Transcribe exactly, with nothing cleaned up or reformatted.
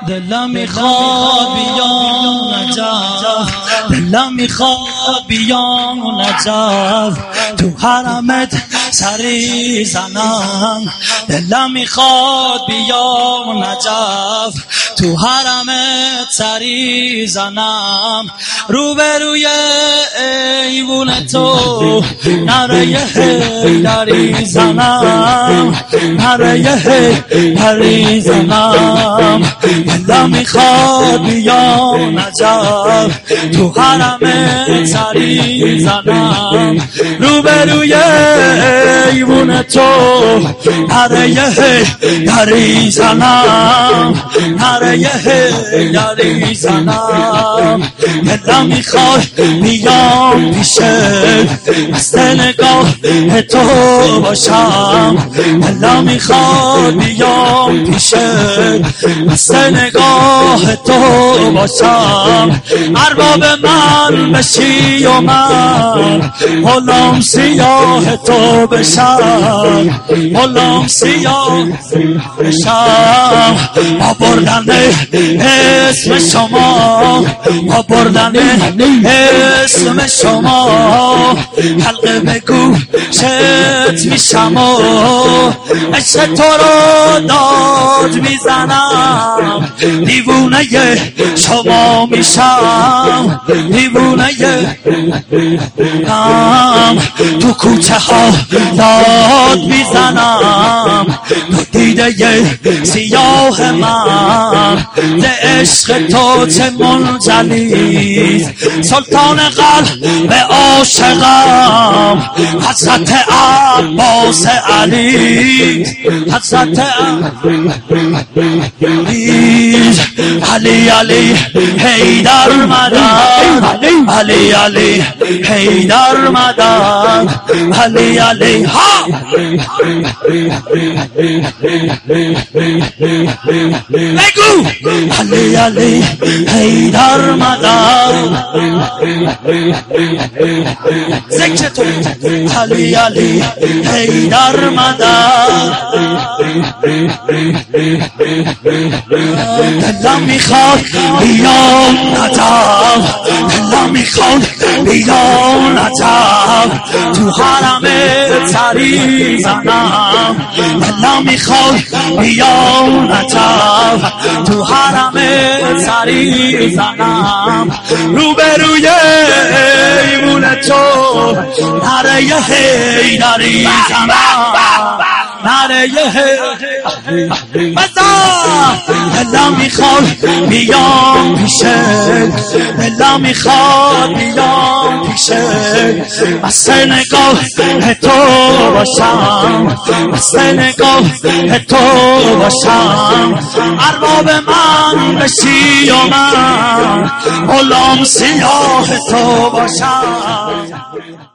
دلم میخواد بیام نجف، دلم میخواد بیام نجف، تو حرمت سری زنم. دلم میخواد بیام نجف، تو حرمت سری زنم. روبروی ایوون تو نره حیدری زنم، نره حیدری زنم. دلم میخواد بیام نجف، تو حرمت سری زنم. روبروی ایوون تو نره حیدری زنم، نره حیدری زنم. دلم میخواد بیام پیشه مست نگاه تو باشم. دلم میخواد بیام پیشه مست نگاه تو باشم. ارباب من بشی و من غلام سیاه تو بشم، غلام سیاه بشم. با بردن اسم شما، با بردن اسم شما حلقه بگو شت میشم و عشق تو رو داد میزنم. دیوونه شما میشم، دیوونه هم تو کوچه ها داد میزنم. تو دیده سیاه من ز عشق تو چه منجلیست. سلطان قلب عاشقم حضرت عباس علی، حضرت علی علی حیدر مدد، علی علی حیدر مدد، علی علی ها. بگو علی علی حیدر مدد. ذکر تو علی علی حیدر مدد. دلم میخواد بیام نجف، دلم میخواد بیام نجف، تو حرمت سری زنم. دلم میخواد بیام نجف، تو حرمت سری زنم. روبروی ایوون تو نره حیدری زنم، نره بزن. دلم میخواد بیام پیشه، دلم میخواد بیام پیشه مست نگاه تو باشم، مست نگاه تو باشم. ارباب من بشی و من غلام سیاه تو باشم.